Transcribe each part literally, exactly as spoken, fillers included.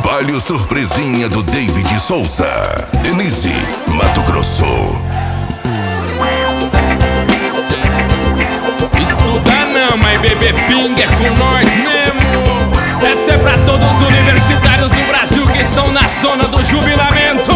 Baile surpresinha do David Souza. Denise, Mato Grosso. Estudar não, mas beber pinga é com nós mesmo. Essa é pra todos os universitários do Brasil que estão na zona do jubilamento.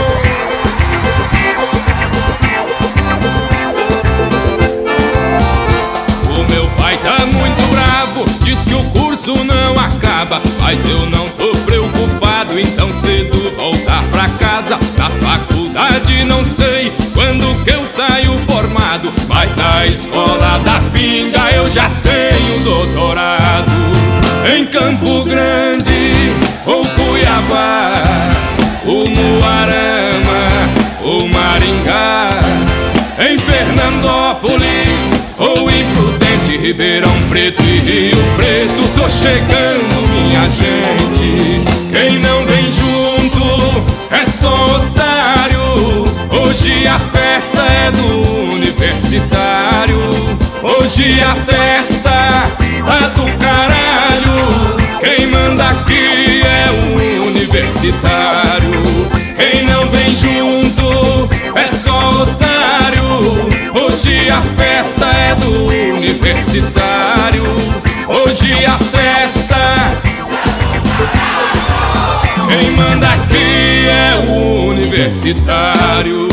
O meu pai tá muito bravo, diz que o curso não acaba, mas eu não tô preocupado em tão cedo voltar pra casa. Na faculdade não sei quando que eu saio formado, mas na escola da pinga eu já tenho doutorado. Em Campo Grande ou Cuiabá, ou Muarama ou Maringá, em Fernandópolis ou em Prudente, Ribeirão Preto e Rio Preto, tô chegando, minha gente. Quem não vem junto é só otário. Hoje a festa é do universitário. Hoje a festa é do caralho. Quem manda aqui é o universitário. Quem não vem junto é só otário. Hoje a festa é do universitário. Hoje a festa, quem manda aqui é o universitário.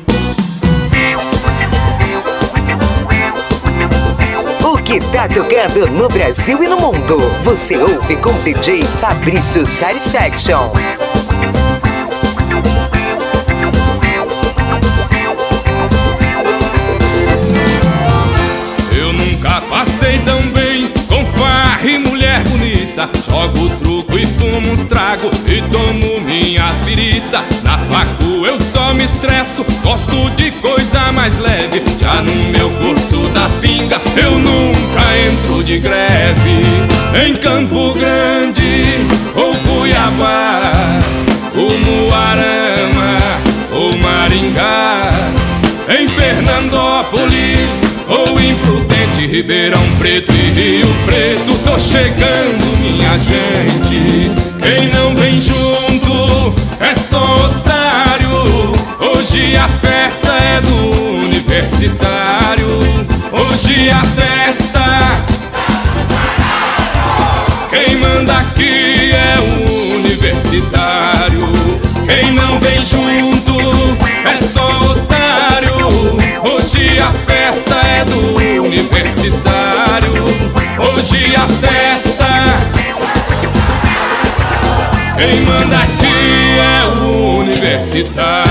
O que tá tocando no Brasil e no mundo, você ouve com D J Fabrício Satisfaction. Eu nunca passei tão bem com farra e mulher bonita. Jogo truco e fumo uns trago e tomo minhas birita. Na facu eu só me estresso, gosto de coisa mais leve. Já no meu curso da pinga eu nunca entro de greve. Em Campo Grande ou Cuiabá, ou Muarama ou Maringá, em Fernandópolis ou em Prudente, Ribeirão Preto e Rio Preto, tô chegando, minha gente. Quem não vem junto é só otário. Hoje a festa é do universitário. Hoje a festa, quem manda aqui é o universitário. Quem não vem junto é só otário. Hoje a festa é do universitário. Hoje a festa, quem manda aqui é o universitário.